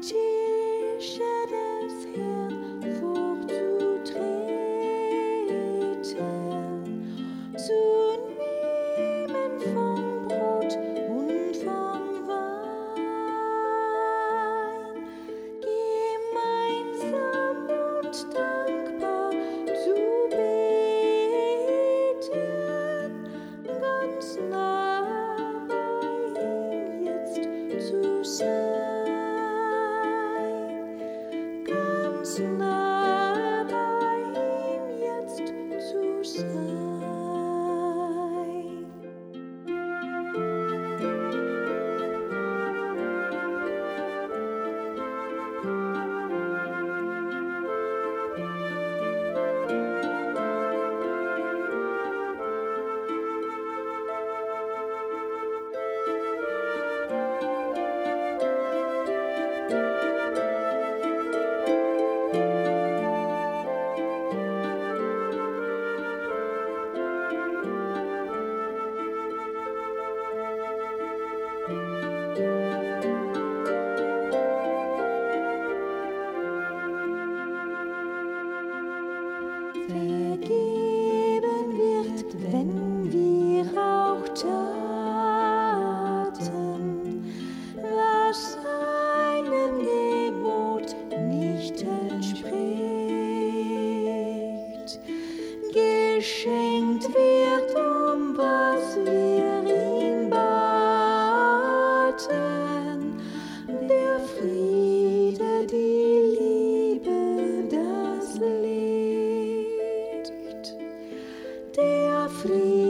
Tische des Herrn vorzutreten, zu nehmen vom Brot und vom Wein, gemeinsam und dankbar zu beten, ganz nah bei ihm jetzt zu sein, ganz nah bei ihm jetzt zu sein. Vergeben wird, wenn wir auch taten, was seinem Gebot nicht entspricht. Geschenkt wird, was wir ihn baten, der Friede, die Liebe, das Licht, der Friede.